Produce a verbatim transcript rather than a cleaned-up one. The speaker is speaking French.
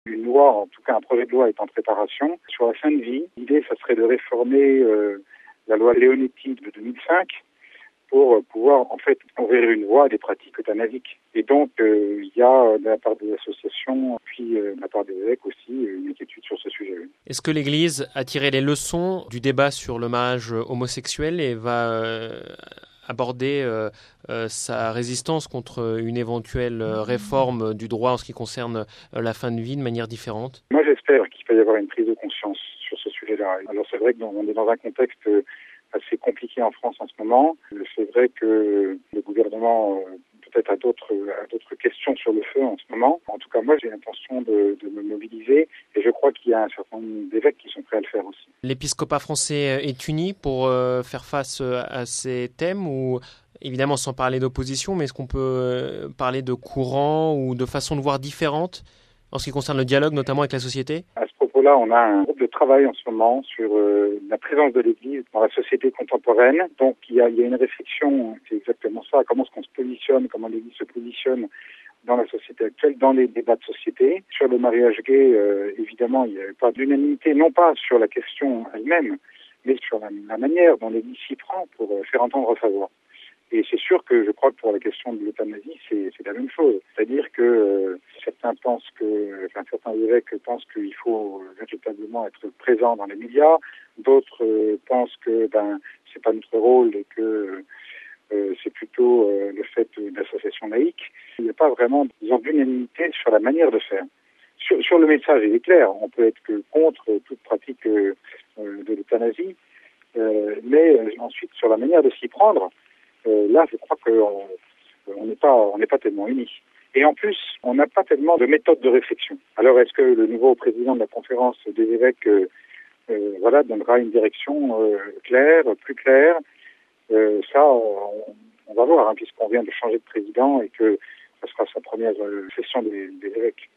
Une loi, en tout cas un projet de loi est en préparation sur la fin de vie. L'idée, ça serait de réformer euh, la loi Leonetti de deux mille cinq pour pouvoir en fait ouvrir une voie à des pratiques euthanasiques. Et donc, euh, il y a de la part des associations, puis euh, de la part des évêques aussi, une inquiétude sur ce sujet. Est-ce que l'Église a tiré les leçons du débat sur le mariage homosexuel et va euh, aborder euh, euh, sa résistance contre une éventuelle réforme du droit en ce qui concerne euh, la fin de vie de manière différente? Moi, j'espère qu'il va y avoir une prise de conscience sur ce sujet-là. Alors, c'est vrai qu'on est dans un contexte assez compliqué en France en ce moment. C'est vrai que le gouvernement euh, peut-être a d'autres, a d'autres questions sur le feu en ce moment. En tout cas, moi, j'ai l'intention de, de me mobiliser et je crois qu'il y a un certain nombre d'évêques qui sont prêts à le faire aussi. L'épiscopat français est uni pour euh, faire face à ces thèmes ou, évidemment, sans parler d'opposition, mais est-ce qu'on peut parler de courants ou de façons de voir différentes en ce qui concerne le dialogue, notamment avec la société? À ce propos-là, on a un groupe de travail en ce moment sur euh, la présence de l'Église dans la société contemporaine. Donc, il y a, il y a une réflexion, c'est exactement ça, comment est-ce qu'on se positionne, comment l'Église se positionne dans la société actuelle, dans les débats de société. Sur le mariage gay, euh, évidemment, il n'y avait pas d'unanimité, non pas sur la question elle-même, mais sur la, la manière dont l'Église s'y prend pour euh, faire entendre sa voix. Et c'est sûr que je crois que pour la question de l'euthanasie, c'est, c'est la même chose. C'est-à-dire que euh, certains pensent que, enfin certains évêques pensent qu'il faut véritablement être présent dans les médias, d'autres euh, pensent que ben c'est pas notre rôle et que euh, c'est plutôt euh, le fait d'associations laïques. Il n'y a pas vraiment, disons, d'unanimité sur la manière de faire. Sur, sur le message, il est clair. On peut être que contre toute pratique euh, de l'euthanasie, euh, mais euh, ensuite sur la manière de s'y prendre. Euh, là, je crois qu'on on n'est pas, on n'est pas tellement unis. Et en plus, on n'a pas tellement de méthode de réflexion. Alors, est-ce que le nouveau président de la conférence des évêques, euh, euh, voilà, donnera une direction euh, claire, plus claire? euh, Ça, on, on va voir, hein, puisqu'on vient de changer de président et que ce sera sa première euh, session des, des évêques.